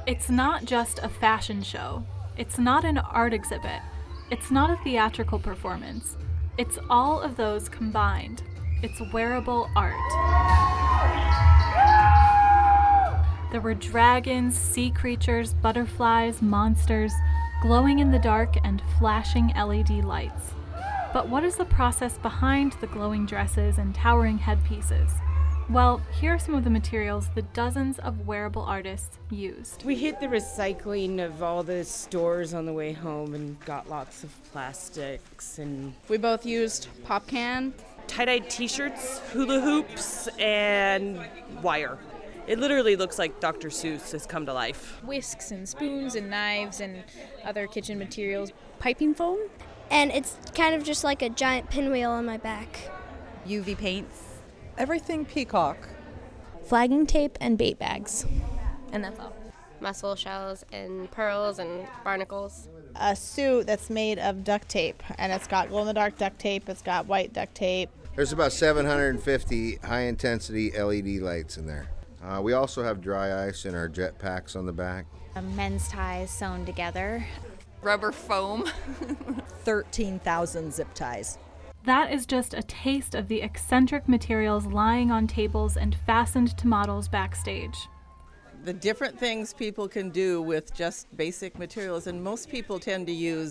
It's not just a fashion show. It's not an art exhibit. It's not a theatrical performance. It's all of those combined. It's wearable art. There were dragons, sea creatures, butterflies, monsters, glowing in the dark and flashing LED lights. But what is the process behind the glowing dresses and towering headpieces? Well, here are some of the materials the dozens of wearable artists used. We hit the recycling of all the stores on the way home and got lots of plastics. And we both used pop can, tie-dye t-shirts, hula hoops, and wire. It literally looks like Dr. Seuss has come to life. Whisks and spoons and knives and other kitchen materials. Piping foam. And it's kind of just like a giant pinwheel on my back. UV paints. Everything peacock. Flagging tape and bait bags. And that's all. Mussel shells and pearls and barnacles. A suit that's made of duct tape, and it's got glow-in-the-dark duct tape, it's got white duct tape. There's about 750 high-intensity LED lights in there. We also have dry ice in our jet packs on the back. Men's ties sewn together. Rubber foam. 13,000 zip ties. That is just a taste of the eccentric materials lying on tables and fastened to models backstage. The different things people can do with just basic materials, and most people tend to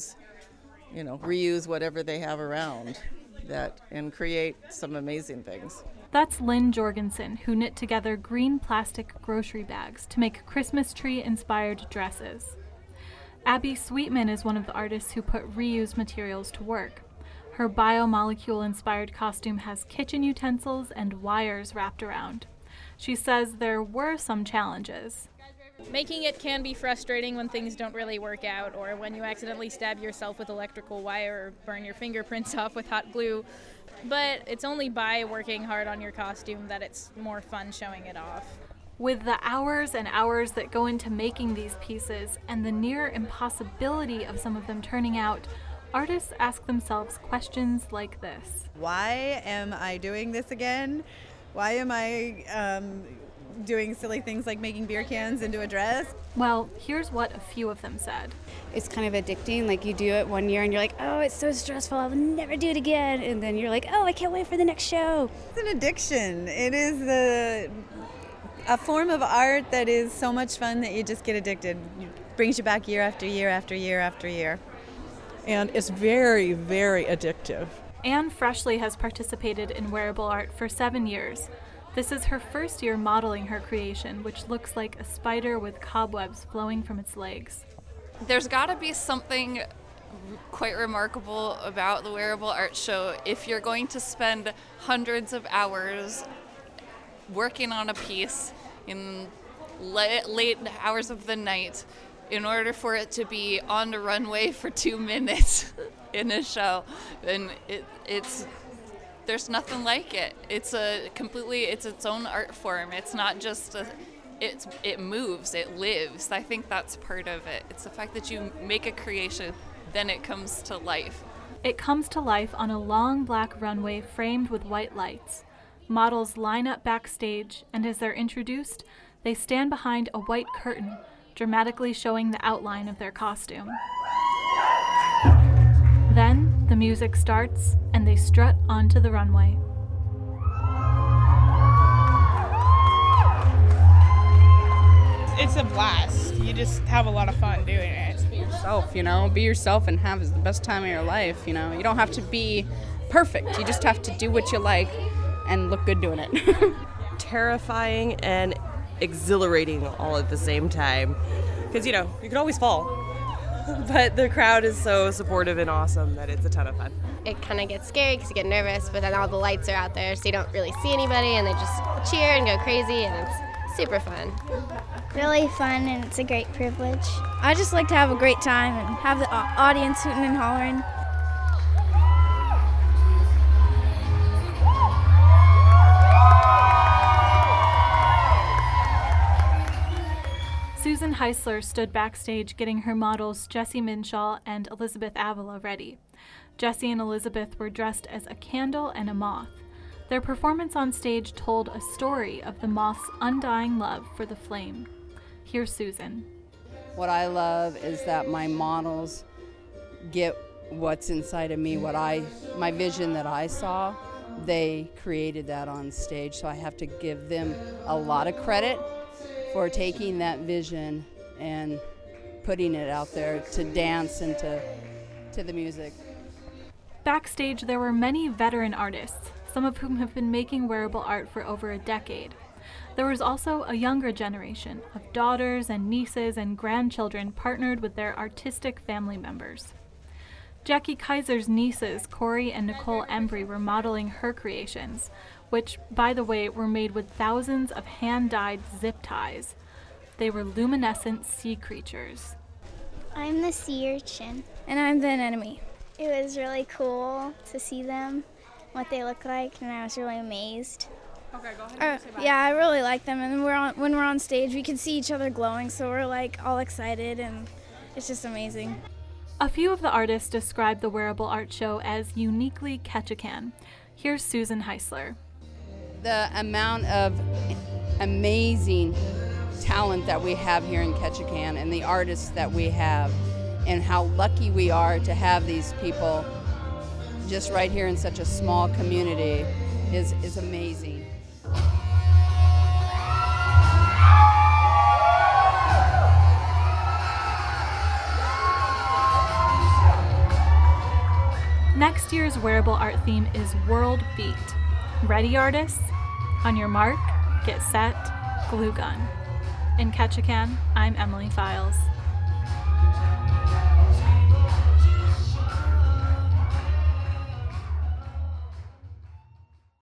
reuse whatever they have around and create some amazing things. That's Lynn Jorgensen, who knit together green plastic grocery bags to make Christmas tree-inspired dresses. Abby Sweetman is one of the artists who put reused materials to work. Her biomolecule-inspired costume has kitchen utensils and wires wrapped around. She says there were some challenges. Making it can be frustrating when things don't really work out, or when you accidentally stab yourself with electrical wire or burn your fingerprints off with hot glue. But it's only by working hard on your costume that it's more fun showing it off. With the hours and hours that go into making these pieces and the near impossibility of some of them turning out, artists ask themselves questions like this. Why am I doing this again? Why am I doing silly things like making beer cans into a dress? Well, here's what a few of them said. It's kind of addicting. Like, you do it one year and you're like, oh, it's so stressful, I'll never do it again. And then you're like, oh, I can't wait for the next show. It's an addiction. It is a form of art that is so much fun that you just get addicted. It brings you back year after year after year after year. And it's very, very addictive. Anne Freshley has participated in wearable art for 7 years. This is her first year modeling her creation, which looks like a spider with cobwebs flowing from its legs. There's got to be something quite remarkable about the wearable art show if you're going to spend hundreds of hours working on a piece in late hours of the night in order for it to be on the runway for 2 minutes in a show. And there's nothing like it. It's its own art form. It's not just it moves, it lives. I think that's part of it. It's the fact that you make a creation, then it comes to life. It comes to life on a long black runway framed with white lights. Models line up backstage, and as they're introduced, they stand behind a white curtain, dramatically showing the outline of their costume. Then the music starts, and they strut onto the runway. It's a blast. You just have a lot of fun doing it. Be yourself, be yourself and have the best time of your life, You don't have to be perfect. You just have to do what you like and look good doing it. Terrifying and exhilarating all at the same time. Because, you can always fall. But the crowd is so supportive and awesome that it's a ton of fun. It kind of gets scary because you get nervous, but then all the lights are out there, so you don't really see anybody, and they just cheer and go crazy, and it's super fun. Really fun, and it's a great privilege. I just like to have a great time and have the audience hooting and hollering. Susan Heisler stood backstage getting her models Jessie Minshaw and Elizabeth Avila ready. Jessie and Elizabeth were dressed as a candle and a moth. Their performance on stage told a story of the moth's undying love for the flame. Here's Susan. What I love is that my models get what's inside of me, my vision that I saw. They created that on stage, so I have to give them a lot of credit for taking that vision and putting it out there to dance and to the music. Backstage, there were many veteran artists, some of whom have been making wearable art for over a decade. There was also a younger generation of daughters and nieces and grandchildren partnered with their artistic family members. Jackie Kaiser's nieces, Corey and Nicole Embry, were modeling her creations, which, by the way, were made with thousands of hand-dyed zip ties. They were luminescent sea creatures. I'm the sea urchin. And I'm the anemone. It was really cool to see them, what they look like, and I was really amazed. Okay, go ahead and say bye. Yeah, I really like them, and when we're on stage, we can see each other glowing, so we're like all excited, and it's just amazing. A few of the artists describe the wearable art show as uniquely Ketchikan. Here's Susan Heisler. The amount of amazing talent that we have here in Ketchikan and the artists that we have, and how lucky we are to have these people just right here in such a small community is amazing. Next year's wearable art theme is World Beat. Ready, artists? On your mark, get set, glue gun. In Ketchikan, I'm Emily Files.